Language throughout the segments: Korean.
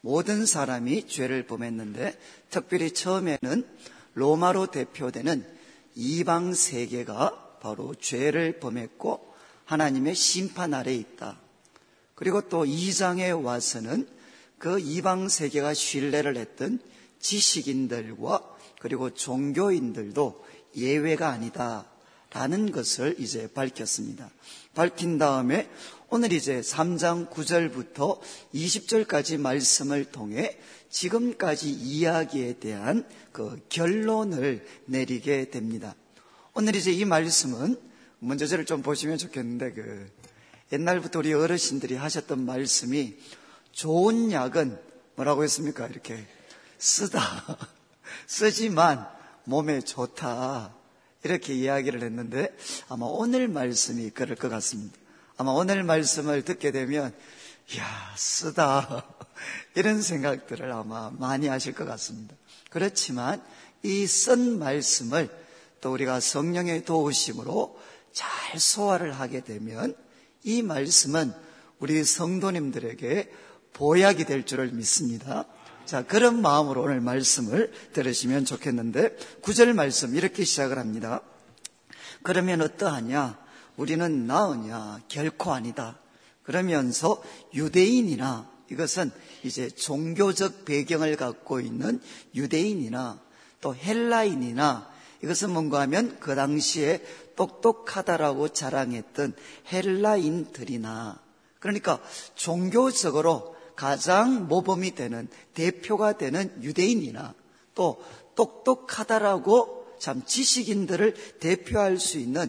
모든 사람이 죄를 범했는데 특별히 처음에는 로마로 대표되는 이방 세계가 바로 죄를 범했고 하나님의 심판 아래에 있다. 그리고 또 2장에 와서는 그 이방 세계가 신뢰를 했던 지식인들과 그리고 종교인들도 예외가 아니다라는 것을 이제 밝혔습니다. 밝힌 다음에 오늘 이제 3장 9절부터 20절까지 말씀을 통해 지금까지 이야기에 대한 그 결론을 내리게 됩니다. 오늘 이제 이 말씀은 먼저 저를 좀 보시면 좋겠는데 옛날부터 우리 어르신들이 하셨던 말씀이 좋은 약은 뭐라고 했습니까? 이렇게 쓰다. 쓰지만 몸에 좋다. 이렇게 이야기를 했는데 아마 오늘 말씀이 그럴 것 같습니다. 아마 오늘 말씀을 듣게 되면 이야 쓰다 이런 생각들을 아마 많이 하실 것 같습니다. 그렇지만 이 쓴 말씀을 또 우리가 성령의 도우심으로 잘 소화를 하게 되면 이 말씀은 우리 성도님들에게 보약이 될 줄을 믿습니다. 자, 그런 마음으로 오늘 말씀을 들으시면 좋겠는데 9절 말씀 이렇게 시작을 합니다. 그러면 어떠하냐? 우리는 나으냐? 결코 아니다. 그러면서 유대인이나 이것은 이제 종교적 배경을 갖고 있는 유대인이나 또 헬라인이나 이것은 뭔가 하면 그 당시에 똑똑하다라고 자랑했던 헬라인들이나 그러니까 종교적으로 가장 모범이 되는 대표가 되는 유대인이나 또 똑똑하다라고 참 지식인들을 대표할 수 있는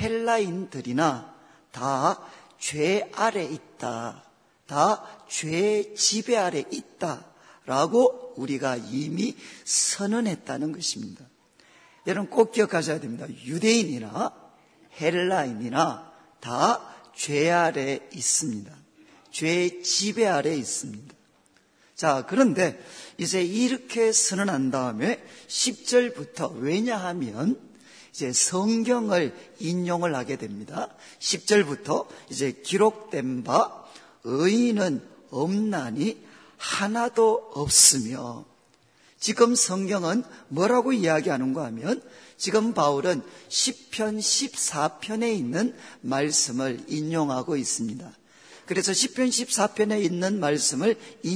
헬라인들이나 다 죄 아래 있다. 다 죄의 지배 아래 있다라고 우리가 이미 선언했다는 것입니다. 여러분 꼭 기억하셔야 됩니다. 유대인이나 헬라인이나 다 죄 아래 있습니다. 죄의 지배 아래 있습니다. 자, 그런데 이제 이렇게 선언한 다음에 10절부터 왜냐하면 이제 성경을 인용을 하게 됩니다. 10절부터 이제 기록된 바 의인은 없나니 하나도 없으며 지금 성경은 뭐라고 이야기하는가 하면 지금 바울은 시편 14편에 있는 말씀을 인용하고 있습니다. 그래서 시편 14편에 있는 말씀을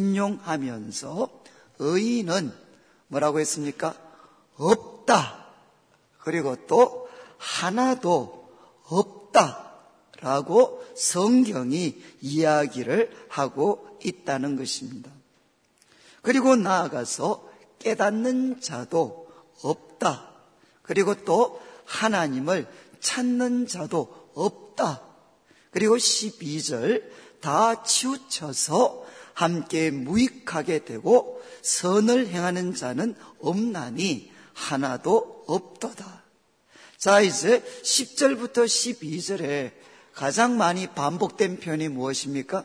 인용하면서 의인은 뭐라고 했습니까? 없다. 그리고 또 하나도 없다라고 성경이 이야기를 하고 있다는 것입니다. 그리고 나아가서 깨닫는 자도 없다. 그리고 또 하나님을 찾는 자도 없다. 그리고 12절 다 치우쳐서 함께 무익하게 되고 선을 행하는 자는 없나니 하나도 없도다. 자, 이제 10절부터 12절에 가장 많이 반복된 표현이 무엇입니까?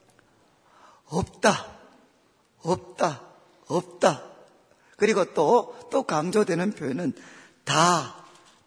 없다, 없다, 없다. 그리고 또 강조되는 표현은 다,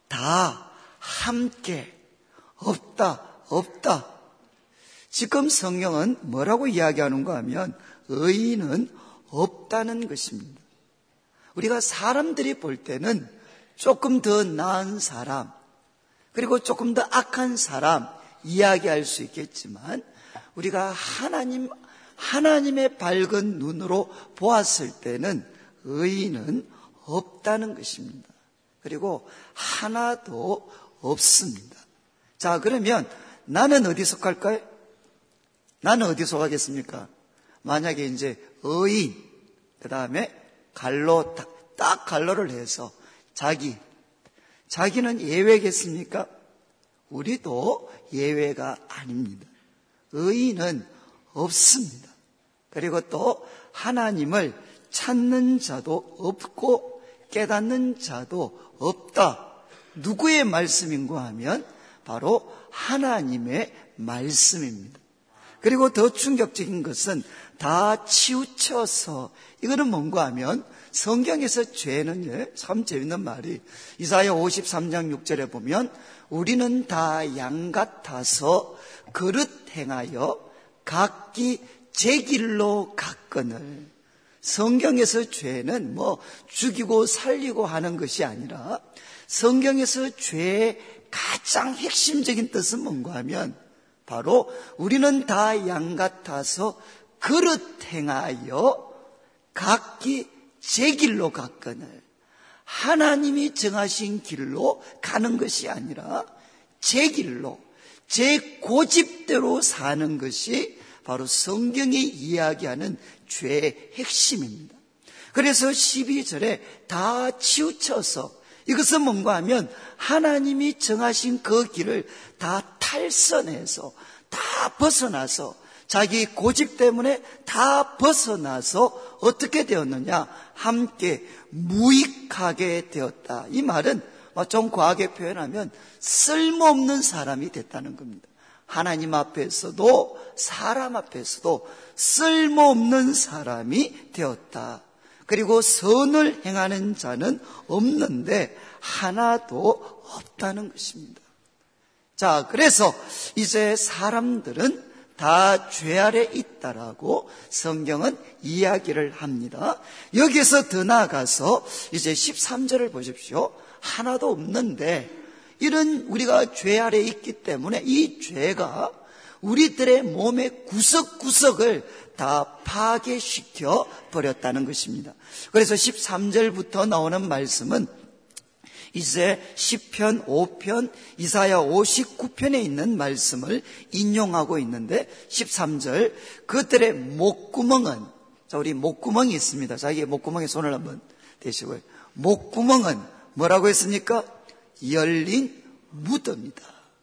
함께, 없다, 없다. 지금 성경은 뭐라고 이야기하는가 하면 의인은 없다는 것입니다. 우리가 사람들이 볼 때는 조금 더 나은 사람, 그리고 조금 더 악한 사람 이야기할 수 있겠지만 우리가 하나님의 밝은 눈으로 보았을 때는 의인은 없다는 것입니다. 그리고 하나도 없습니다. 자, 그러면 나는 어디 속할까요? 나는 어디 속하겠습니까? 만약에 이제 의인, 그 다음에 갈로, 딱 갈로를 해서 자기는 예외겠습니까? 우리도 예외가 아닙니다. 의인은 없습니다. 그리고 또 하나님을 찾는 자도 없고 깨닫는 자도 없다. 누구의 말씀인가 하면 바로 하나님의 말씀입니다. 그리고 더 충격적인 것은 다 치우쳐서 이거는 뭔가 하면 성경에서 죄는 참 재밌는 말이 이사야 53장 6절에 보면 우리는 다 양 같아서 그릇 행하여 각기 제 길로 갔거늘. 성경에서 죄는 죽이고 살리고 하는 것이 아니라 성경에서 죄의 가장 핵심적인 뜻은 뭔가 하면 바로 우리는 다 양 같아서 그릇 행하여 각기 제 길로 갔거늘. 하나님이 정하신 길로 가는 것이 아니라 제 길로, 제 고집대로 사는 것이 바로 성경이 이야기하는 죄의 핵심입니다. 그래서 12절에 다 치우쳐서, 이것은 뭔가 하면 하나님이 정하신 그 길을 다 탈선해서, 다 벗어나서, 자기 고집 때문에 다 벗어나서 어떻게 되었느냐? 함께 무익하게 되었다. 이 말은 좀 과하게 표현하면 쓸모없는 사람이 됐다는 겁니다. 하나님 앞에서도 사람 앞에서도 쓸모없는 사람이 되었다. 그리고 선을 행하는 자는 없는데 하나도 없다는 것입니다. 자, 그래서 이제 사람들은 다 죄 아래 있다라고 성경은 이야기를 합니다. 여기서 더 나아가서 이제 13절을 보십시오. 하나도 없는데 이런 우리가 죄 아래 있기 때문에 이 죄가 우리들의 몸의 구석구석을 다 파괴시켜 버렸다는 것입니다. 그래서 13절부터 나오는 말씀은 이제 시편 5편, 이사야 59편에 있는 말씀을 인용하고 있는데 13절, 그들의 목구멍은, 자, 우리 목구멍이 있습니다. 자기의 목구멍에 손을 한번 대시고요. 목구멍은 뭐라고 했습니까? 열린 무덤이다.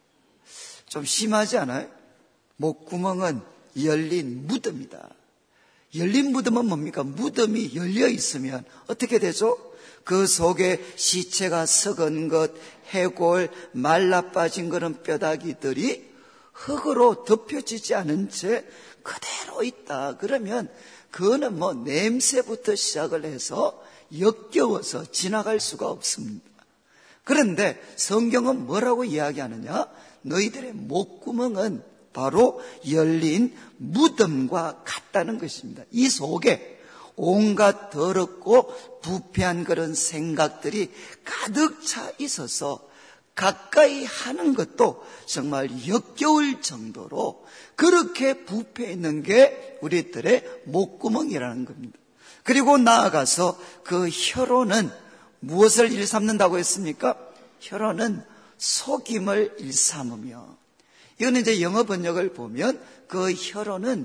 좀 심하지 않아요? 목구멍은 열린 무덤이다. 열린 무덤은 뭡니까? 무덤이 열려 있으면 어떻게 되죠? 그 속에 시체가 썩은 것, 해골, 말라 빠진 그런 뼈다귀들이 흙으로 덮여지지 않은 채 그대로 있다. 그러면 그거는 냄새부터 시작을 해서 역겨워서 지나갈 수가 없습니다. 그런데 성경은 뭐라고 이야기하느냐? 너희들의 목구멍은 바로 열린 무덤과 같다는 것입니다. 이 속에 온갖 더럽고 부패한 그런 생각들이 가득 차 있어서 가까이 하는 것도 정말 역겨울 정도로 그렇게 부패 있는 게 우리들의 목구멍이라는 겁니다. 그리고 나아가서 그 혀로는 무엇을 일삼는다고 했습니까? 혀로는 속임을 일삼으며, 이거는 이제 영어 번역을 보면 그 혀로는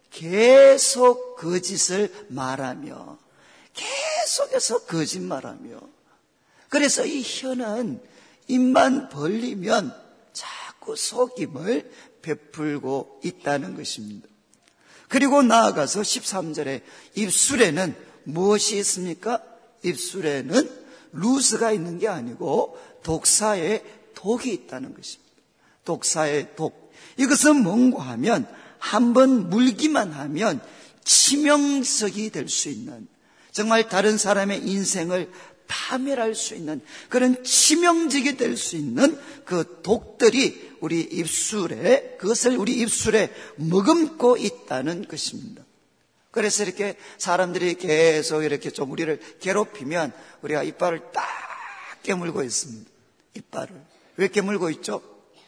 계속 거짓을 말하며, 계속해서 거짓말하며, 그래서 이 혀는 입만 벌리면 자꾸 속임을 베풀고 있다는 것입니다. 그리고 나아가서 13절에 입술에는 무엇이 있습니까? 입술에는 루스가 있는 게 아니고 독사의 독이 있다는 것입니다. 독사의 독. 이것은 뭔가 하면 한번 물기만 하면 치명적이 될 수 있는, 정말 다른 사람의 인생을 파멸할 수 있는 그런 치명적이 될 수 있는 그 독들이 우리 입술에, 그것을 우리 입술에 머금고 있다는 것입니다. 그래서 이렇게 사람들이 계속 이렇게 좀 우리를 괴롭히면 우리가 이빨을 딱 깨물고 있습니다. 이빨을. 왜 깨물고 있죠?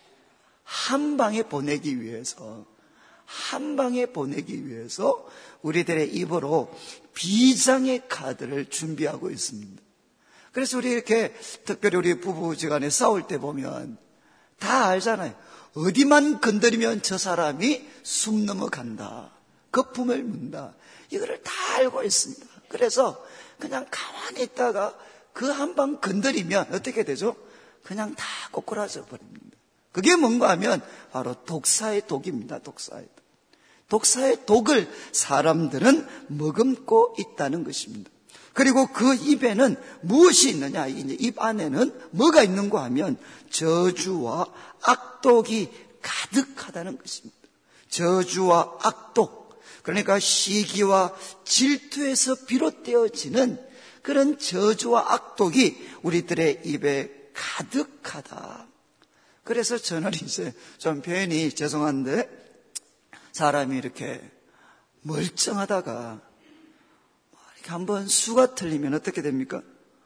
한 방에 보내기 위해서, 한 방에 보내기 위해서 우리들의 입으로 비장의 카드를 준비하고 있습니다. 그래서 우리 이렇게 특별히 우리 부부지간에 싸울 때 보면 다 알잖아요. 어디만 건드리면 저 사람이 숨 넘어간다, 거품을 문다, 이거를 다 알고 있습니다. 그래서 그냥 가만히 있다가 그 한 방 건드리면 어떻게 되죠? 그냥 다 꼬꾸라져 버립니다. 그게 뭔가 하면 바로 독사의 독입니다. 독사의 독. 독사의 독을 사람들은 머금고 있다는 것입니다. 그리고 그 입에는 무엇이 있느냐? 이제 입 안에는 뭐가 있는가 하면 저주와 악독이 가득하다는 것입니다. 저주와 악독, 그러니까 시기와 질투에서 비롯되어지는 그런 저주와 악독이 우리들의 입에 가득하다. 그래서 저는 이제 좀 표현이 죄송한데, 사람이 이렇게 멀쩡하다가 이렇게 한번 수가 틀리면 어떻게 됩니까?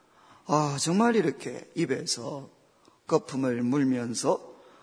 정말 이렇게 입에서 거품을 물면서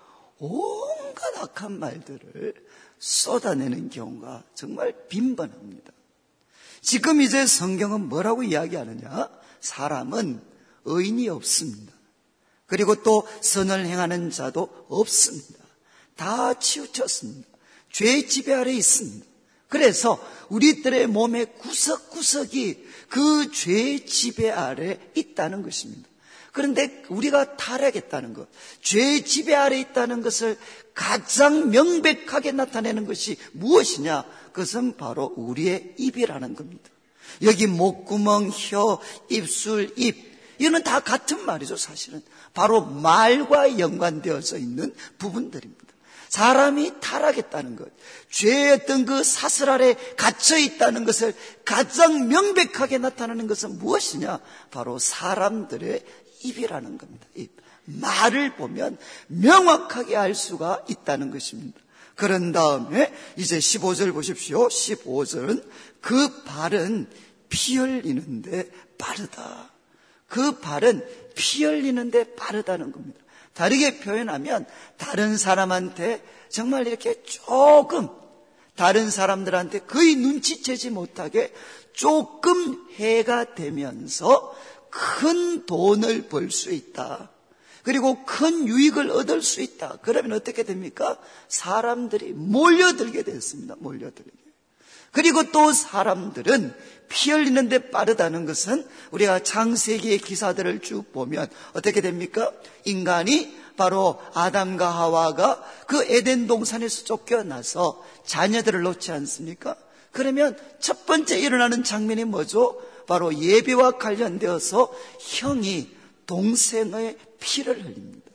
온갖 악한 말들을 쏟아내는 경우가 정말 빈번합니다. 지금 이제 성경은 뭐라고 이야기하느냐? 사람은 의인이 없습니다. 그리고 또 선을 행하는 자도 없습니다. 다 치우쳤습니다. 죄의 지배 아래 있습니다. 그래서 우리들의 몸의 구석구석이 그 죄의 지배 아래 있다는 것입니다. 그런데 우리가 타락했다는 것, 죄의 지배 아래 있다는 것을 가장 명백하게 나타내는 것이 무엇이냐? 그것은 바로 우리의 입이라는 겁니다. 여기 목구멍, 혀, 입술, 입, 이거는 다 같은 말이죠. 사실은 바로 말과 연관되어져 있는 부분들입니다. 사람이 타락했다는 것, 죄의 어떤 그 사슬 아래 갇혀 있다는 것을 가장 명백하게 나타내는 것은 무엇이냐? 바로 사람들의 입이라는 겁니다. 입. 말을 보면 명확하게 알 수가 있다는 것입니다. 그런 다음에 이제 15절 보십시오. 15절은 그 발은 피 흘리는데 빠르다. 그 발은 피 흘리는데 빠르다는 겁니다. 다르게 표현하면 다른 사람한테 정말 이렇게 조금, 다른 사람들한테 거의 눈치채지 못하게 조금 해가 되면서 큰 돈을 벌 수 있다. 그리고 큰 유익을 얻을 수 있다. 그러면 어떻게 됩니까? 사람들이 몰려들게 됐습니다. 몰려들게. 그리고 또 사람들은 피 흘리는데 빠르다는 것은 우리가 창세기의 기사들을 쭉 보면 어떻게 됩니까? 인간이 바로 아담과 하와가 그 에덴 동산에서 쫓겨나서 자녀들을 놓지 않습니까? 그러면 첫 번째 일어나는 장면이 뭐죠? 바로 예배와 관련되어서 형이 동생의 피를 흘립니다.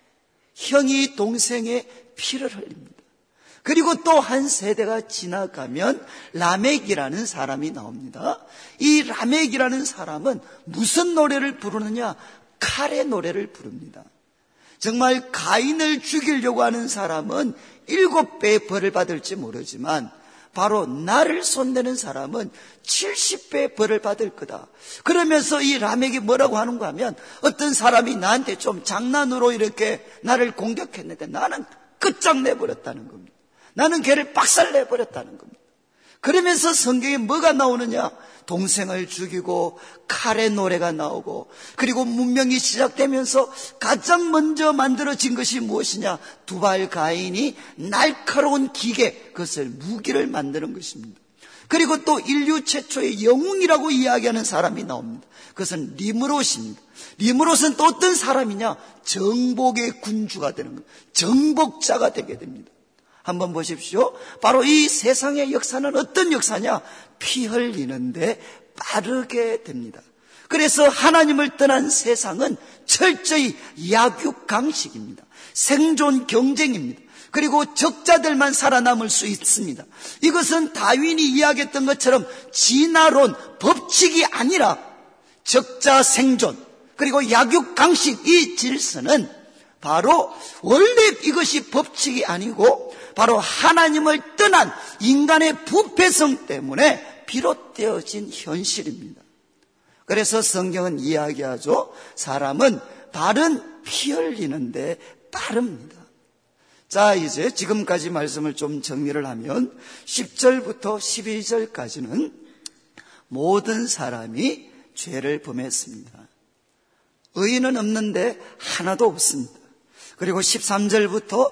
형이 동생의 피를 흘립니다. 그리고 또 한 세대가 지나가면 라멕이라는 사람이 나옵니다. 이 라멕이라는 사람은 무슨 노래를 부르느냐? 칼의 노래를 부릅니다. 정말 가인을 죽이려고 하는 사람은 7배의 벌을 받을지 모르지만 바로 나를 손대는 사람은 70배의 벌을 받을 거다. 그러면서 이 라멕이 뭐라고 하는가 하면 어떤 사람이 나한테 좀 장난으로 이렇게 나를 공격했는데 나는 끝장내버렸다는 겁니다. 나는 걔를 박살내버렸다는 겁니다. 그러면서 성경에 뭐가 나오느냐? 동생을 죽이고 칼의 노래가 나오고, 그리고 문명이 시작되면서 가장 먼저 만들어진 것이 무엇이냐? 두발 가인이 날카로운 기계, 그것을 무기를 만드는 것입니다. 그리고 또 인류 최초의 영웅이라고 이야기하는 사람이 나옵니다. 그것은 리므롯입니다. 리므롯은 또 어떤 사람이냐? 정복의 군주가 되는 거예요. 정복자가 되게 됩니다. 한번 보십시오. 바로 이 세상의 역사는 어떤 역사냐? 피 흘리는데 빠르게 됩니다. 그래서 하나님을 떠난 세상은 철저히 약육강식입니다. 생존 경쟁입니다. 그리고 적자들만 살아남을 수 있습니다. 이것은 다윈이 이야기했던 것처럼 진화론, 법칙이 아니라 적자 생존, 그리고 약육강식, 이 질서는 바로 원래 이것이 법칙이 아니고 바로 하나님을 떠난 인간의 부패성 때문에 비롯되어진 현실입니다. 그래서 성경은 이야기하죠. 사람은 발은 피 흘리는데 빠릅니다. 자, 이제 지금까지 말씀을 좀 정리를 하면 10절부터 12절까지는 모든 사람이 죄를 범했습니다. 의인은 없는데 하나도 없습니다. 그리고 13절부터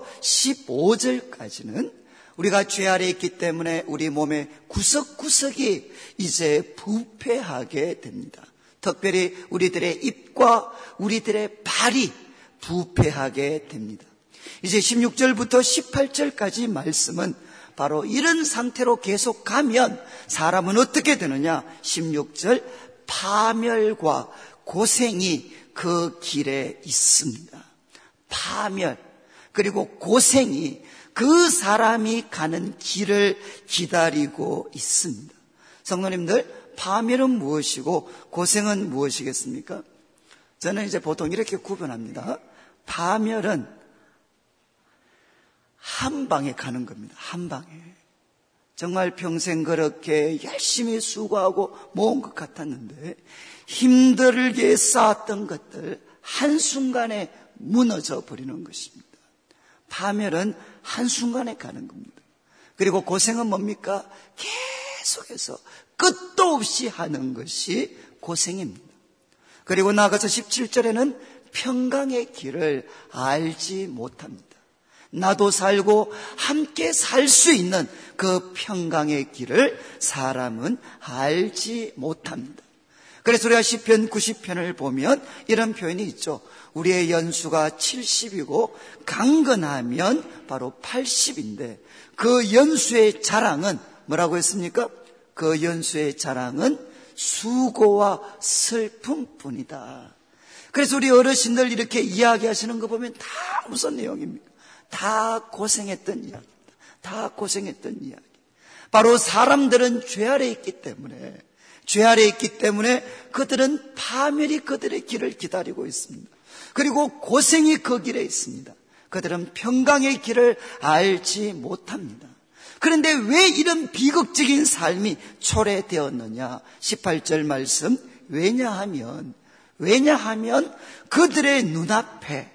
15절까지는 우리가 죄 아래 있기 때문에 우리 몸의 구석구석이 이제 부패하게 됩니다. 특별히 우리들의 입과 우리들의 발이 부패하게 됩니다. 이제 16절부터 18절까지 말씀은 바로 이런 상태로 계속 가면 사람은 어떻게 되느냐? 16절, 파멸과 고생이 그 길에 있습니다. 파멸, 그리고 고생이 그 사람이 가는 길을 기다리고 있습니다. 성도님들, 파멸은 무엇이고 고생은 무엇이겠습니까? 저는 이제 보통 이렇게 구분합니다. 파멸은 한 방에 가는 겁니다. 한 방에. 정말 평생 그렇게 열심히 수고하고 모은 것 같았는데 힘들게 쌓았던 것들 한순간에 무너져 버리는 것입니다. 파멸은 한순간에 가는 겁니다. 그리고 고생은 뭡니까? 계속해서 끝도 없이 하는 것이 고생입니다. 그리고 나아가서 17절에는 평강의 길을 알지 못합니다. 나도 살고 함께 살 수 있는 그 평강의 길을 사람은 알지 못합니다. 그래서 우리가 시편 90편을 보면 이런 표현이 있죠. 우리의 연수가 70이고 강건하면 바로 80인데 그 연수의 자랑은 뭐라고 했습니까? 그 연수의 자랑은 수고와 슬픔뿐이다. 그래서 우리 어르신들 이렇게 이야기하시는 거 보면 다 무슨 내용입니까? 다 고생했던 이야기입니다. 다 고생했던 이야기. 바로 사람들은 죄 아래 있기 때문에 그들은 파멸이 그들의 길을 기다리고 있습니다. 그리고 고생이 그 길에 있습니다. 그들은 평강의 길을 알지 못합니다. 그런데 왜 이런 비극적인 삶이 초래되었느냐? 18절 말씀, 왜냐하면 그들의 눈앞에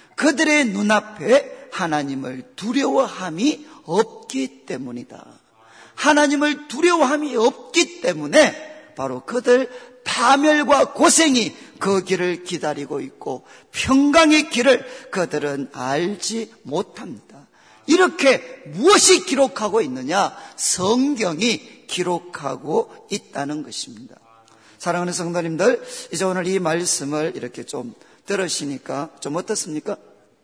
하나님을 두려워함이 없기 때문이다. 하나님을 두려워함이 없기 때문에 바로 그들 파멸과 고생이 그 길을 기다리고 있고 평강의 길을 그들은 알지 못합니다. 이렇게 무엇이 기록하고 있느냐? 성경이 기록하고 있다는 것입니다. 사랑하는 성도님들, 이제 오늘 이 말씀을 이렇게 좀 들으시니까 좀 어떻습니까?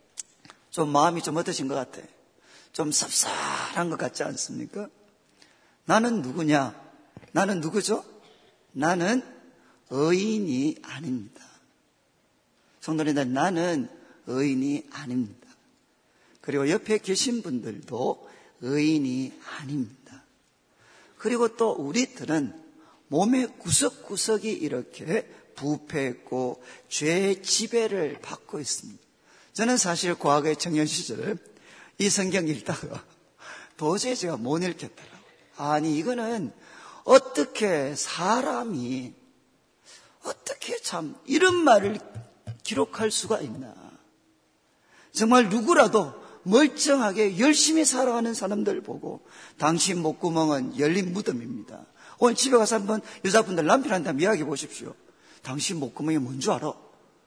좀 마음이 좀 어떠신 것 같아요? 좀 섭섭한 것 같지 않습니까? 나는 누구냐? 나는 누구죠? 나는 의인이 아닙니다. 성도님들, 나는 의인이 아닙니다. 그리고 옆에 계신 분들도 의인이 아닙니다. 그리고 또 우리들은 몸의 구석구석이 이렇게 부패했고 죄의 지배를 받고 있습니다. 저는 사실 과거의 청년 시절에 이 성경 읽다가 도저히 제가 못 읽겠더라고요. 아니, 이거는 어떻게 사람이 어떻게 참 이런 말을 기록할 수가 있나. 정말 누구라도 멀쩡하게 열심히 살아가는 사람들 보고 당신 목구멍은 열린 무덤입니다. 오늘 집에 가서 한번 여자분들 남편한테 한번 이야기해 보십시오. 당신 목구멍이 뭔 줄 알아?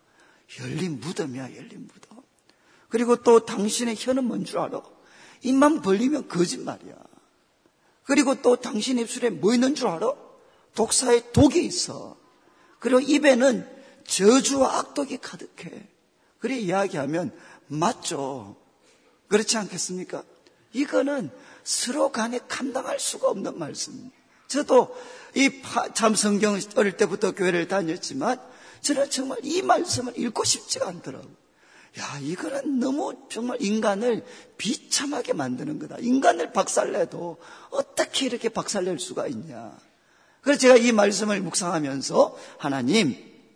열린 무덤이야, 열린 무덤. 그리고 또 당신의 혀는 뭔 줄 알아? 입만 벌리면 거짓말이야. 그리고 또 당신 입술에 뭐 있는 줄 알아? 독사의 독이 있어. 그리고 입에는 저주와 악독이 가득해. 그래 이야기하면 맞죠. 그렇지 않겠습니까? 이거는 서로 간에 감당할 수가 없는 말씀입니다. 저도 참 성경 어릴 때부터 교회를 다녔지만 저는 정말 이 말씀을 읽고 싶지가 않더라고요. 야, 이거는 너무 정말 인간을 비참하게 만드는 거다. 인간을 박살내도 어떻게 이렇게 박살낼 수가 있냐. 그래서 제가 이 말씀을 묵상하면서 하나님,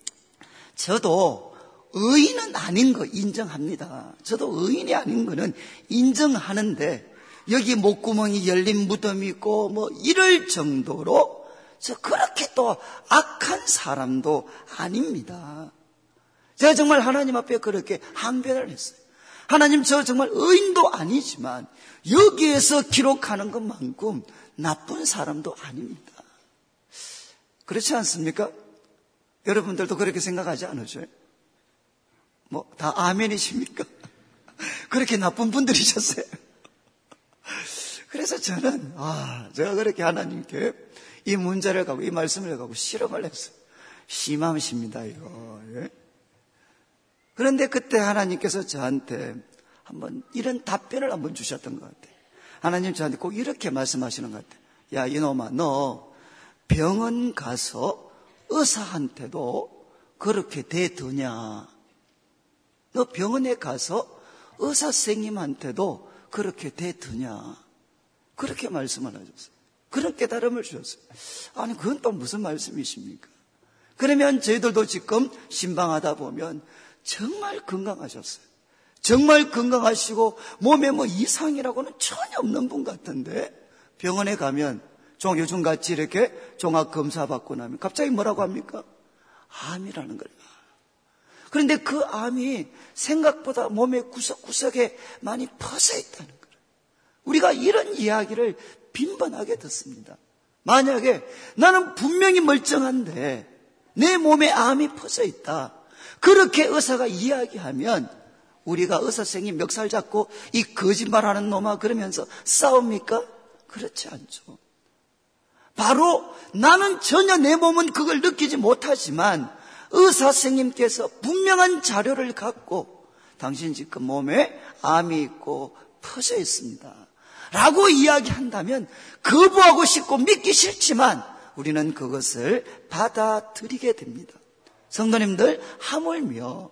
저도 의인은 아닌 거 인정합니다. 저도 의인이 아닌 거는 인정하는데 여기 목구멍이 열린 무덤이 있고 뭐 이럴 정도로 저 그렇게 또 악한 사람도 아닙니다. 제가 정말 하나님 앞에 그렇게 항변을 했어요. 하나님, 저 정말 의인도 아니지만 여기에서 기록하는 것만큼 나쁜 사람도 아닙니다. 그렇지 않습니까? 여러분들도 그렇게 생각하지 않으세요? 뭐 다 아멘이십니까? 그렇게 나쁜 분들이셨어요. 그래서 저는 제가 그렇게 하나님께 이 문제를 갖고 이 말씀을 갖고 실험을 했어요. 심함이십니다, 이거. 예? 그런데 그때 하나님께서 저한테 한번 이런 답변을 한번 주셨던 것 같아요. 하나님 저한테 꼭 이렇게 말씀하시는 것 같아요. 야, 이놈아, 너 병원 가서 의사한테도 그렇게 대드냐? 너 병원에 가서 의사 선생님한테도 그렇게 대드냐? 그렇게 말씀을 하셨어요. 그런 깨달음을 주셨어요. 아니, 그건 또 무슨 말씀이십니까? 그러면 저희들도 지금 신방하다 보면 정말 건강하셨어요. 정말 건강하시고 몸에 뭐 이상이라고는 전혀 없는 분 같은데 병원에 가면 요즘같이 이렇게 종합검사 받고 나면 갑자기 뭐라고 합니까? 암이라는 거예요. 그런데 그 암이 생각보다 몸의 구석구석에 많이 퍼져 있다는 거예요. 우리가 이런 이야기를 빈번하게 듣습니다. 만약에 나는 분명히 멀쩡한데 내 몸에 암이 퍼져 있다, 그렇게 의사가 이야기하면 우리가 의사 선생님 멱살 잡고 이 거짓말하는 놈아 그러면서 싸웁니까? 그렇지 않죠. 바로 나는 전혀 내 몸은 그걸 느끼지 못하지만 의사 선생님께서 분명한 자료를 갖고 당신 지금 몸에 암이 있고 퍼져 있습니다 라고 이야기한다면 거부하고 싶고 믿기 싫지만 우리는 그것을 받아들이게 됩니다. 성도님들, 하물며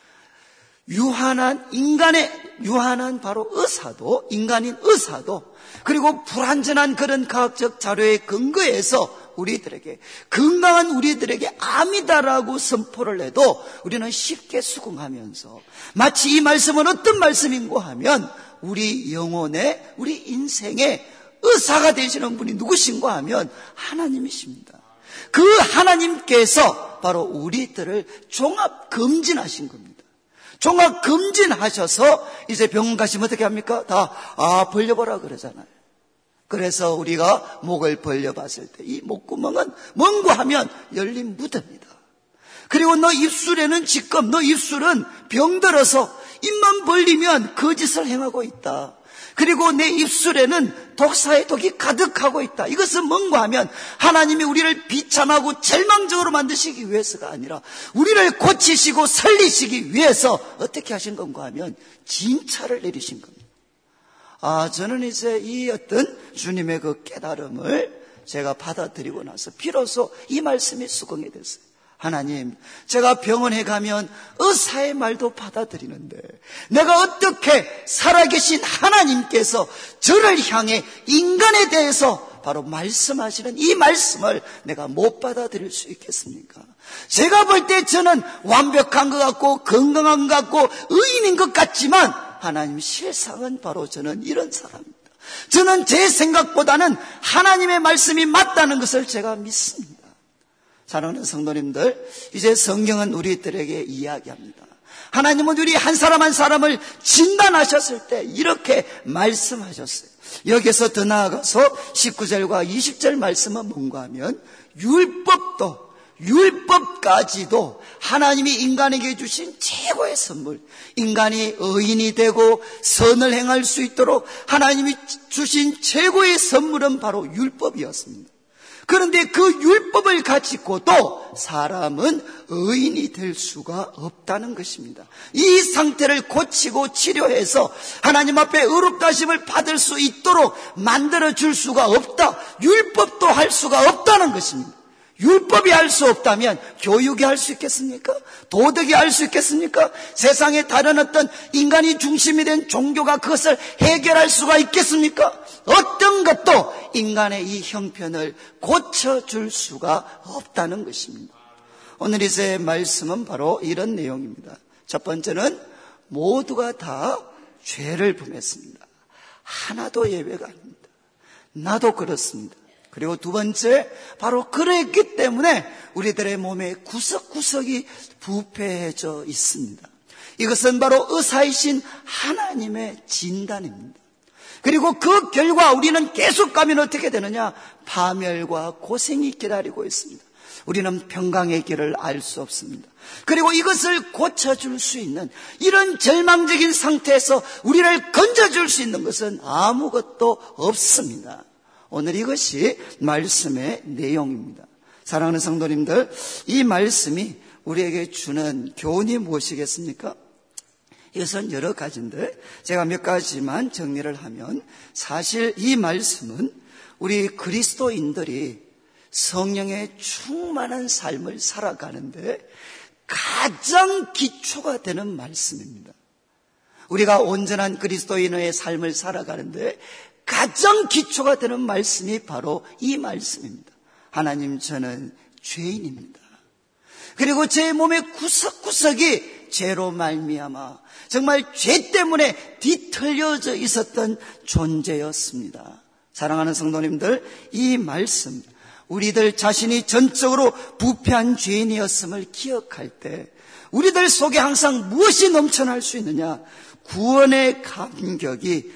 유한한 바로 의사도, 인간인 의사도, 그리고 불완전한 그런 과학적 자료에 근거해서 우리들에게, 건강한 우리들에게 암이다라고 선포를 해도 우리는 쉽게 수긍하면서 마치 이 말씀은 어떤 말씀인고 하면 우리 영혼의, 우리 인생의 의사가 되시는 분이 누구신가 하면 하나님이십니다. 그 하나님께서 바로 우리들을 종합검진하신 겁니다. 종합검진하셔서 이제 병원 가시면 어떻게 합니까? 벌려보라 그러잖아요. 그래서 우리가 목을 벌려봤을 때 이 목구멍은 뭔고 하면 열린 무드입니다. 그리고 너 입술에는 지금 너 입술은 병들어서 입만 벌리면 거짓을 행하고 있다. 그리고 내 입술에는 독사의 독이 가득하고 있다. 이것은 뭔가 하면 하나님이 우리를 비참하고 절망적으로 만드시기 위해서가 아니라 우리를 고치시고 살리시기 위해서 어떻게 하신 건가 하면 진차를 내리신 겁니다. 저는 이제 이 어떤 주님의 그 깨달음을 제가 받아들이고 나서 비로소 이 말씀이 수긍이 됐어요. 하나님, 제가 병원에 가면 의사의 말도 받아들이는데 내가 어떻게 살아계신 하나님께서 저를 향해 인간에 대해서 바로 말씀하시는 이 말씀을 내가 못 받아들일 수 있겠습니까? 제가 볼 때 저는 완벽한 것 같고 건강한 것 같고 의인인 것 같지만 하나님, 실상은 바로 저는 이런 사람입니다. 저는 제 생각보다는 하나님의 말씀이 맞다는 것을 제가 믿습니다. 사랑하는 성도님들, 이제 성경은 우리들에게 이야기합니다. 하나님은 우리 한 사람 한 사람을 진단하셨을 때 이렇게 말씀하셨어요. 여기서 더 나아가서 19절과 20절 말씀은 뭔가 하면 율법까지도 하나님이 인간에게 주신 최고의 선물, 인간이 의인이 되고 선을 행할 수 있도록 하나님이 주신 최고의 선물은 바로 율법이었습니다. 그런데 그 율법을 가지고도 사람은 의인이 될 수가 없다는 것입니다. 이 상태를 고치고 치료해서 하나님 앞에 의롭다심을 받을 수 있도록 만들어줄 수가 없다. 율법도 할 수가 없다는 것입니다. 율법이 할 수 없다면 교육이 할 수 있겠습니까? 도덕이 할 수 있겠습니까? 세상의 다른 어떤 인간이 중심이 된 종교가 그것을 해결할 수가 있겠습니까? 어떤 것도 인간의 이 형편을 고쳐줄 수가 없다는 것입니다. 오늘 이제 말씀은 바로 이런 내용입니다. 첫 번째는 모두가 다 죄를 범했습니다. 하나도 예외가 아닙니다. 나도 그렇습니다. 그리고 두 번째, 바로 그랬기 때문에 우리들의 몸의 구석구석이 부패해져 있습니다. 이것은 바로 의사이신 하나님의 진단입니다. 그리고 그 결과 우리는 계속 가면 어떻게 되느냐? 파멸과 고생이 기다리고 있습니다. 우리는 평강의 길을 알 수 없습니다. 그리고 이것을 고쳐줄 수 있는 이런 절망적인 상태에서 우리를 건져줄 수 있는 것은 아무것도 없습니다. 오늘 이것이 말씀의 내용입니다. 사랑하는 성도님들, 이 말씀이 우리에게 주는 교훈이 무엇이겠습니까? 이것은 여러 가지인데 제가 몇 가지만 정리를 하면, 사실 이 말씀은 우리 그리스도인들이 성령의 충만한 삶을 살아가는데 가장 기초가 되는 말씀입니다. 우리가 온전한 그리스도인의 삶을 살아가는데 가장 기초가 되는 말씀이 바로 이 말씀입니다. 하나님, 저는 죄인입니다. 그리고 제 몸의 구석구석이 죄로 말미암아 정말 죄 때문에 뒤틀려져 있었던 존재였습니다. 사랑하는 성도님들, 이 말씀, 우리들 자신이 전적으로 부패한 죄인이었음을 기억할 때 우리들 속에 항상 무엇이 넘쳐날 수 있느냐? 구원의 감격이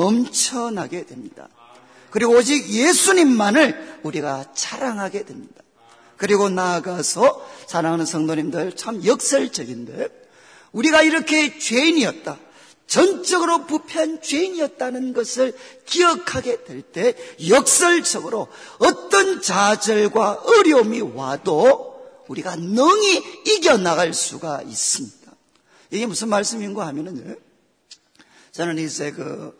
넘쳐나게 됩니다. 그리고 오직 예수님만을 우리가 자랑하게 됩니다. 그리고 나아가서 사랑하는 성도님들, 참 역설적인데, 우리가 이렇게 죄인이었다, 전적으로 부패한 죄인이었다는 것을 기억하게 될 때 역설적으로 어떤 좌절과 어려움이 와도 우리가 능히 이겨나갈 수가 있습니다. 이게 무슨 말씀인가 하면은, 저는 이제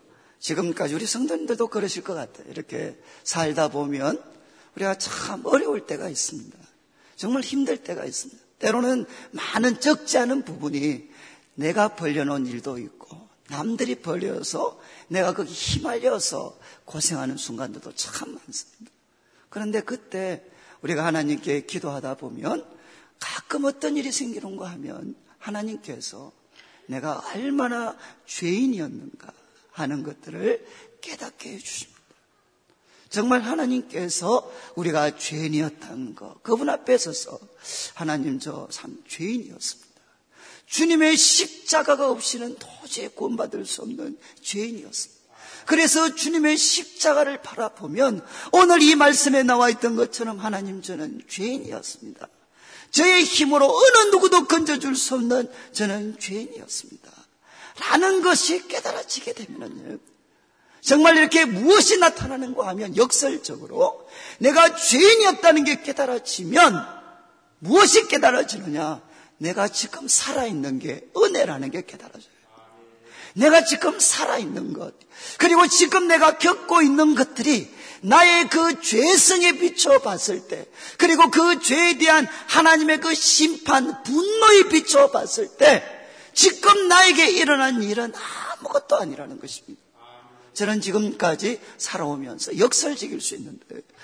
지금까지 우리 성도님들도 그러실 것 같아요. 이렇게 살다 보면 우리가 참 어려울 때가 있습니다. 정말 힘들 때가 있습니다. 때로는 많은 적지 않은 부분이 내가 벌려놓은 일도 있고 남들이 벌려서 내가 거기 휘말려서 고생하는 순간들도 참 많습니다. 그런데 그때 우리가 하나님께 기도하다 보면 가끔 어떤 일이 생기는가 하면 하나님께서 내가 얼마나 죄인이었는가 하는 것들을 깨닫게 해주십니다. 정말 하나님께서 우리가 죄인이었다는 것, 그분 앞에 서서 하나님, 저 참 죄인이었습니다. 주님의 십자가가 없이는 도저히 구원받을 수 없는 죄인이었습니다. 그래서 주님의 십자가를 바라보면 오늘 이 말씀에 나와 있던 것처럼 하나님, 저는 죄인이었습니다. 저의 힘으로 어느 누구도 건져줄 수 없는 저는 죄인이었습니다 라는 것이 깨달아지게 되면요, 정말 이렇게 무엇이 나타나는가 하면 역설적으로 내가 죄인이었다는 게 깨달아지면 무엇이 깨달아지느냐? 내가 지금 살아있는 게 은혜라는 게 깨달아져요. 내가 지금 살아있는 것, 그리고 지금 내가 겪고 있는 것들이 나의 그 죄성에 비춰 봤을 때, 그리고 그 죄에 대한 하나님의 그 심판, 분노에 비춰 봤을 때 지금 나에게 일어난 일은 아무것도 아니라는 것입니다. 저는 지금까지 살아오면서 역설적일 수 있는데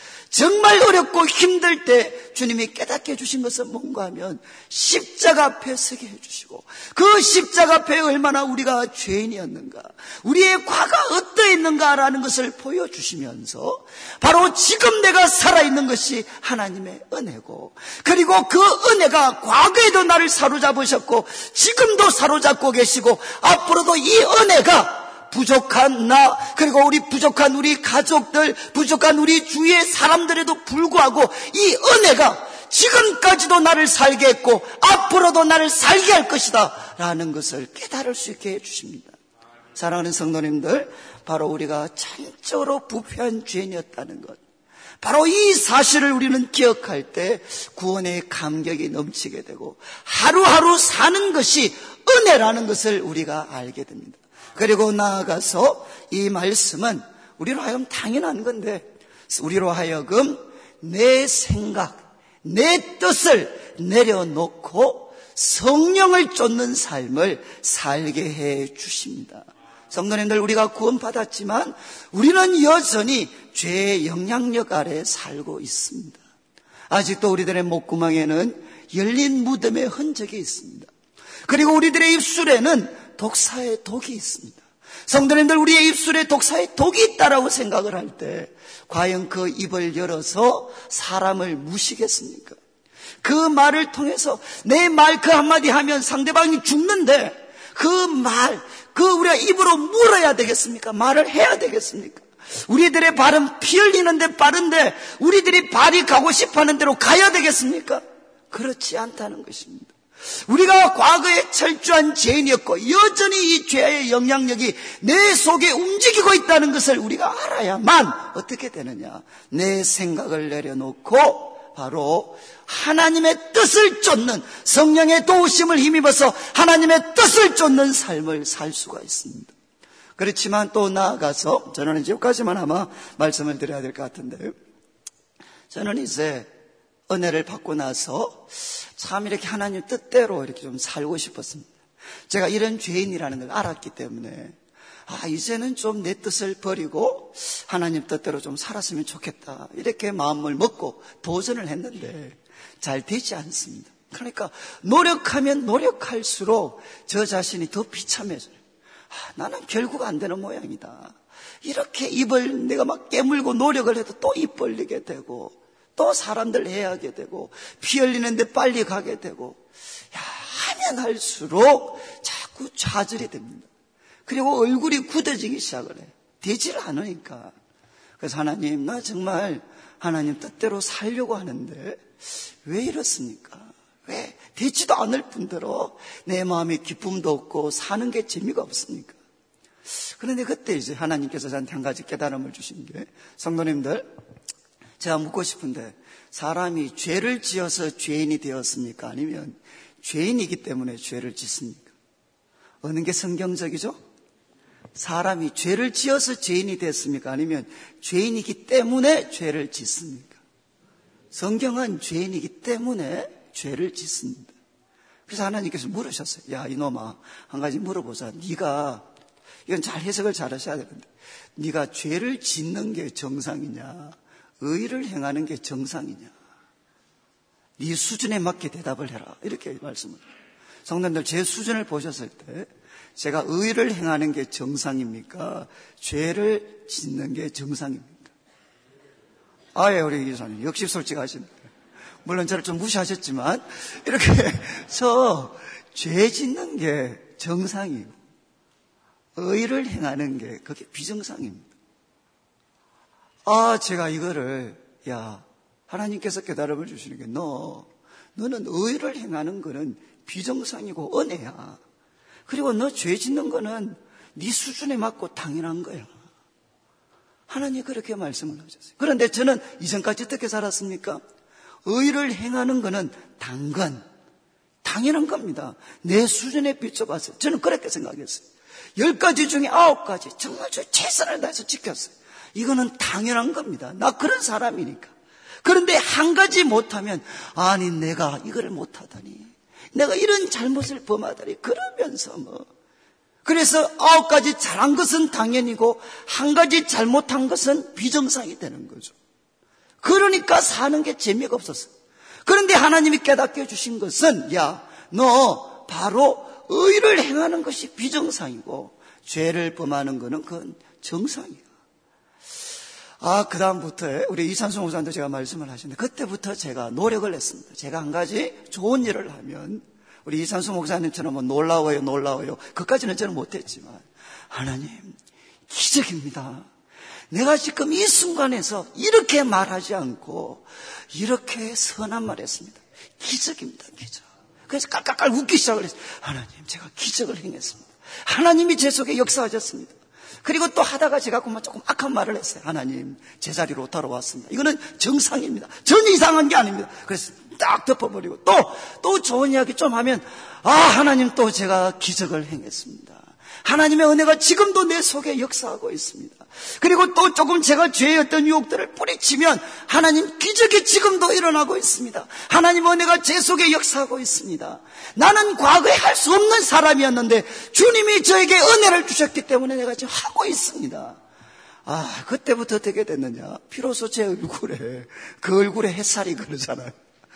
정말 어렵고 힘들 때 주님이 깨닫게 해주신 것은 뭔가 하면 십자가 앞에 서게 해주시고, 그 십자가 앞에 얼마나 우리가 죄인이었는가, 우리의 과거가 어떠했는가라는 것을 보여주시면서 바로 지금 내가 살아있는 것이 하나님의 은혜고, 그리고 그 은혜가 과거에도 나를 사로잡으셨고 지금도 사로잡고 계시고 앞으로도 이 은혜가 부족한 나, 그리고 부족한 우리 가족들, 부족한 우리 주위의 사람들에도 불구하고 이 은혜가 지금까지도 나를 살게 했고 앞으로도 나를 살게 할 것이다 라는 것을 깨달을 수 있게 해주십니다. 사랑하는 성도님들, 바로 우리가 전적으로 부패한 죄인이었다는 것, 바로 이 사실을 우리는 기억할 때 구원의 감격이 넘치게 되고 하루하루 사는 것이 은혜라는 것을 우리가 알게 됩니다. 그리고 나아가서 이 말씀은 우리로 하여금 당연한 건데, 우리로 하여금 내 생각, 내 뜻을 내려놓고 성령을 쫓는 삶을 살게 해 주십니다. 성도님들, 우리가 구원받았지만 우리는 여전히 죄의 영향력 아래 살고 있습니다. 아직도 우리들의 목구멍에는 열린 무덤의 흔적이 있습니다. 그리고 우리들의 입술에는 독사의 독이 있습니다. 성도님들, 우리의 입술에 독사의 독이 있다라고 생각을 할 때 과연 그 입을 열어서 사람을 무시겠습니까? 그 말을 통해서 내 말 그 한마디 하면 상대방이 죽는데 그 말, 우리가 입으로 물어야 되겠습니까? 말을 해야 되겠습니까? 우리들의 발은 피 흘리는데 빠른데 우리들이 발이 가고 싶어하는 대로 가야 되겠습니까? 그렇지 않다는 것입니다. 우리가 과거에 철저한 죄인이었고 여전히 이 죄의 영향력이 내 속에 움직이고 있다는 것을 우리가 알아야만 어떻게 되느냐, 내 생각을 내려놓고 바로 하나님의 뜻을 쫓는, 성령의 도우심을 힘입어서 하나님의 뜻을 쫓는 삶을 살 수가 있습니다. 그렇지만 또 나아가서 저는 이제 여기까지만 아마 말씀을 드려야 될 것 같은데요, 저는 이제 은혜를 받고 나서 참 이렇게 하나님 뜻대로 이렇게 좀 살고 싶었습니다. 제가 이런 죄인이라는 걸 알았기 때문에 이제는 좀 내 뜻을 버리고 하나님 뜻대로 좀 살았으면 좋겠다, 이렇게 마음을 먹고 도전을 했는데 잘 되지 않습니다. 그러니까 노력하면 노력할수록 저 자신이 더 비참해져요. 나는 결국 안 되는 모양이다. 이렇게 입을 내가 막 깨물고 노력을 해도 또 입 벌리게 되고, 또 사람들 해하게 되고, 피 흘리는데 빨리 가게 되고, 하면 할수록 자꾸 좌절이 됩니다. 그리고 얼굴이 굳어지기 시작을 해요. 되질 않으니까. 그래서 하나님, 나 정말 하나님 뜻대로 살려고 하는데 왜 이렇습니까? 왜 되지도 않을 뿐더러 내 마음에 기쁨도 없고 사는 게 재미가 없습니까? 그런데 그때 이제 하나님께서 저한테 한 가지 깨달음을 주신 게, 성도님들, 제가 묻고 싶은데, 사람이 죄를 지어서 죄인이 되었습니까? 아니면 죄인이기 때문에 죄를 짓습니까? 어느 게 성경적이죠? 사람이 죄를 지어서 죄인이 됐습니까? 아니면 죄인이기 때문에 죄를 짓습니까? 성경은 죄인이기 때문에 죄를 짓습니다. 그래서 하나님께서 물으셨어요. 야, 이놈아, 한 가지 물어보자. 네가, 이건 잘 해석을 잘 하셔야 되는데, 네가 죄를 짓는 게 정상이냐, 의를 행하는 게 정상이냐, 네 수준에 맞게 대답을 해라, 이렇게 말씀을 해요. 성도님들, 제 수준을 보셨을 때 제가 의를 행하는 게 정상입니까? 죄를 짓는 게 정상입니까? 아예 우리 기사님 역시 솔직하십니다. 물론 저를 좀 무시하셨지만 이렇게 저 죄 짓는 게 정상이고 의를 행하는 게 그게 비정상입니다. 제가 이거를, 하나님께서 깨달음을 주시는 게, 너는 의를 행하는 거는 비정상이고 은혜야. 그리고 너 죄 짓는 거는 네 수준에 맞고 당연한 거야. 하나님이 그렇게 말씀을 하셨어요. 그런데 저는 이전까지 어떻게 살았습니까? 의를 행하는 거는 당연한 겁니다. 내 수준에 비춰봤어요. 저는 그렇게 생각했어요. 10가지 중에 9가지 정말 저 최선을 다해서 지켰어요. 이거는 당연한 겁니다. 나 그런 사람이니까. 그런데 한 가지 못하면, 아니 내가 이거를 못하다니, 내가 이런 잘못을 범하다니, 그러면서 그래서 9가지 잘한 것은 당연이고 한 가지 잘못한 것은 비정상이 되는 거죠. 그러니까 사는 게 재미가 없었어요. 그런데 하나님이 깨닫게 해주신 것은, 너 바로 의를 행하는 것이 비정상이고 죄를 범하는 것은 그건 정상이야. 그 다음부터 우리 이찬수 목사님도 제가 말씀을 하시는데, 그때부터 제가 노력을 했습니다. 제가 한 가지 좋은 일을 하면, 우리 이찬수 목사님처럼 놀라워요. 그까지는 저는 못했지만, 하나님, 기적입니다. 내가 지금 이 순간에서 이렇게 말하지 않고 이렇게 선한 말 했습니다. 기적입니다, 기적. 그래서 깔깔깔 웃기 시작을 했어요. 하나님, 제가 기적을 행했습니다. 하나님이 제 속에 역사하셨습니다. 그리고 또 하다가 제가 조금 악한 말을 했어요. 하나님, 제자리로 돌아왔습니다. 이거는 정상입니다. 전혀 이상한 게 아닙니다. 그래서 딱 덮어버리고 또 좋은 이야기 좀 하면, 하나님, 또 제가 기적을 행했습니다. 하나님의 은혜가 지금도 내 속에 역사하고 있습니다. 그리고 또 조금 제가 죄의 어떤 유혹들을 뿌리치면, 하나님, 기적이 지금도 일어나고 있습니다. 하나님 은혜가 제 속에 역사하고 있습니다. 나는 과거에 할 수 없는 사람이었는데 주님이 저에게 은혜를 주셨기 때문에 내가 지금 하고 있습니다. 그때부터 어떻게 됐느냐, 비로소 제 얼굴에, 그 얼굴에 햇살이 그러잖아요.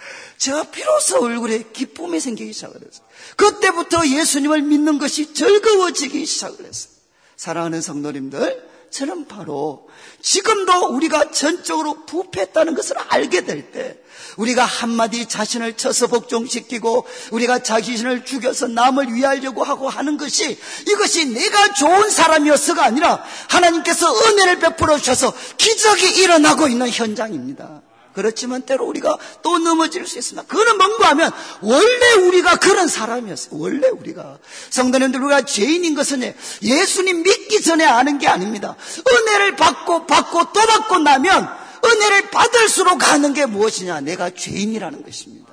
제가 비로소 얼굴에 기쁨이 생기기 시작을 했어요. 그때부터 예수님을 믿는 것이 즐거워지기 시작을 했어요. 사랑하는 성도님들, 저는 바로 지금도 우리가 전적으로 부패했다는 것을 알게 될 때, 우리가 한마디 자신을 쳐서 복종시키고 우리가 자신을 죽여서 남을 위하려고 하고 하는 것이, 이것이 내가 좋은 사람이어서가 아니라 하나님께서 은혜를 베풀어 주셔서 기적이 일어나고 있는 현장입니다. 그렇지만 때로 우리가 또 넘어질 수 있습니다. 그거는 뭔가 하면 원래 우리가 그런 사람이었어요. 원래 우리가. 성도님들, 우리가 죄인인 것은 예수님 믿기 전에 아는 게 아닙니다. 은혜를 받고 또 받고 나면 은혜를 받을수록 아는 게 무엇이냐, 내가 죄인이라는 것입니다.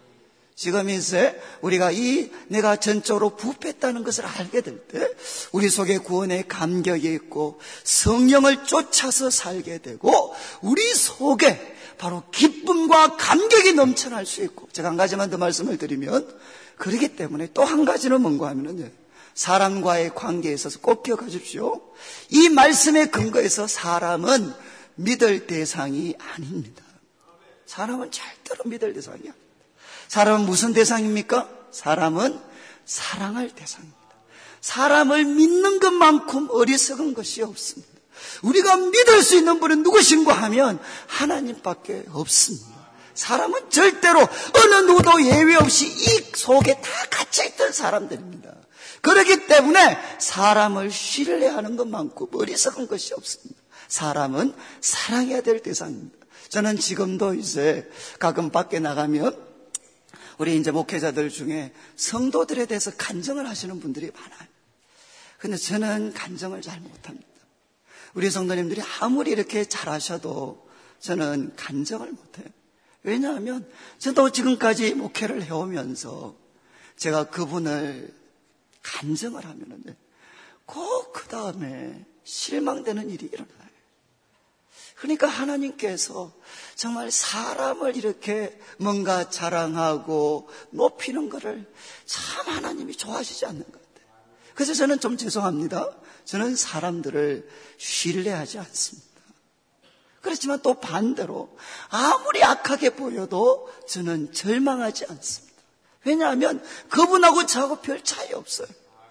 지금 이제 우리가 내가 전적으로 부패했다는 것을 알게 될 때 우리 속에 구원의 감격이 있고 성령을 쫓아서 살게 되고 우리 속에 바로 기쁨과 감격이 넘쳐날 수 있고, 제가 한 가지만 더 말씀을 드리면, 그렇기 때문에 또 한 가지는 뭔가 하면은, 사람과의 관계에 있어서 꼭 기억해 주십시오. 이 말씀의 근거에서 사람은 믿을 대상이 아닙니다. 사람은 절대로 믿을 대상이 아닙니다. 사람은 무슨 대상입니까? 사람은 사랑할 대상입니다. 사람을 믿는 것만큼 어리석은 것이 없습니다. 우리가 믿을 수 있는 분은 누구신가 하면 하나님밖에 없습니다. 사람은 절대로 어느 누구도 예외 없이 이 속에 다 갇혀있던 사람들입니다. 그렇기 때문에 사람을 신뢰하는 것만큼 어리석은 것이 없습니다. 사람은 사랑해야 될 대상입니다. 저는 지금도 이제 가끔 밖에 나가면 우리 이제 목회자들 중에 성도들에 대해서 간증을 하시는 분들이 많아요. 근데 저는 간증을 잘 못합니다. 우리 성도님들이 아무리 이렇게 잘하셔도 저는 간증을 못해요. 왜냐하면 저도 지금까지 목회를 해오면서 제가 그분을 간증을 하면은 꼭 그 다음에 실망되는 일이 일어나요. 그러니까 하나님께서 정말 사람을 이렇게 뭔가 자랑하고 높이는 것을 참 하나님이 좋아하시지 않는 것 같아요. 그래서 저는 좀 죄송합니다. 저는 사람들을 신뢰하지 않습니다. 그렇지만 또 반대로 아무리 악하게 보여도 저는 절망하지 않습니다. 왜냐하면 그분하고 저하고 별 차이 없어요.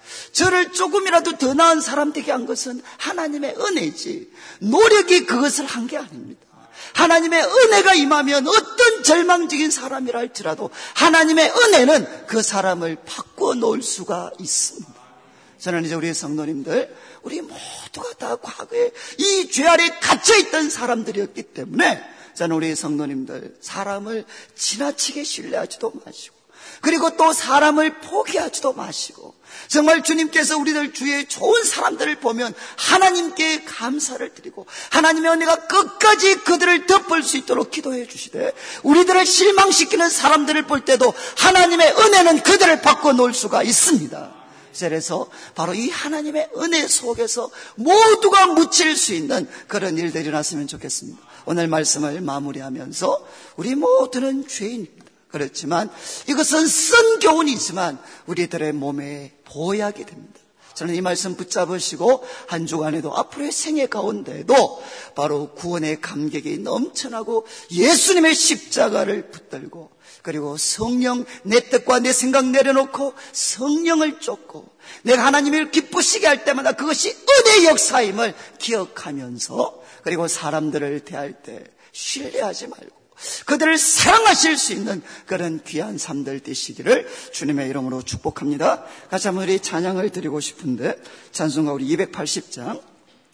저를 조금이라도 더 나은 사람 되게 한 것은 하나님의 은혜지 노력이 그것을 한 게 아닙니다. 하나님의 은혜가 임하면 어떤 절망적인 사람이라 할지라도 하나님의 은혜는 그 사람을 바꿔 놓을 수가 있습니다. 저는 이제 우리 성도님들, 우리 모두가 다 과거에 이 죄 아래 갇혀있던 사람들이었기 때문에 저는 우리 성도님들 사람을 지나치게 신뢰하지도 마시고 그리고 또 사람을 포기하지도 마시고 정말 주님께서 우리들 주위에 좋은 사람들을 보면 하나님께 감사를 드리고 하나님의 은혜가 끝까지 그들을 덮을 수 있도록 기도해 주시되 우리들을 실망시키는 사람들을 볼 때도 하나님의 은혜는 그들을 바꿔놓을 수가 있습니다. 그래서 바로 이 하나님의 은혜 속에서 모두가 묻힐 수 있는 그런 일들이 일어났으면 좋겠습니다. 오늘 말씀을 마무리하면서 우리 모두는 죄인입니다. 그렇지만 이것은 쓴 교훈이지만 우리들의 몸에 보약이 됩니다. 저는 이 말씀 붙잡으시고 한 주간에도 앞으로의 생애 가운데도 바로 구원의 감격이 넘쳐나고 예수님의 십자가를 붙들고 그리고 성령 내 뜻과 내 생각 내려놓고 성령을 쫓고 내가 하나님을 기쁘시게 할 때마다 그것이 은혜의 역사임을 기억하면서 그리고 사람들을 대할 때 신뢰하지 말고 그들을 사랑하실 수 있는 그런 귀한 삶들 되시기를 주님의 이름으로 축복합니다. 같이 한번 우리 찬양을 드리고 싶은데 찬송가 우리 280장.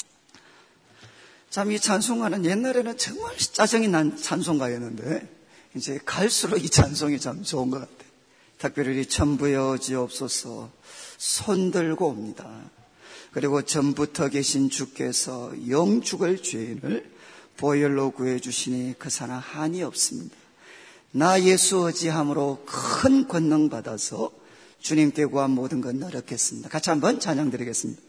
참 이 찬송가는 옛날에는 정말 짜증이 난 찬송가였는데 이제 갈수록 이 찬송이 참 좋은 것 같아요. 특별히 우리 천부여지옵소서 손들고 옵니다. 그리고 전부터 계신 주께서 영죽을 죄인을 보혈로 구해주시니 그 사람 한이 없습니다. 나 예수 의지함으로 큰 권능 받아서 주님께 구한 모든 것 나렵겠습니다. 같이 한번 찬양 드리겠습니다.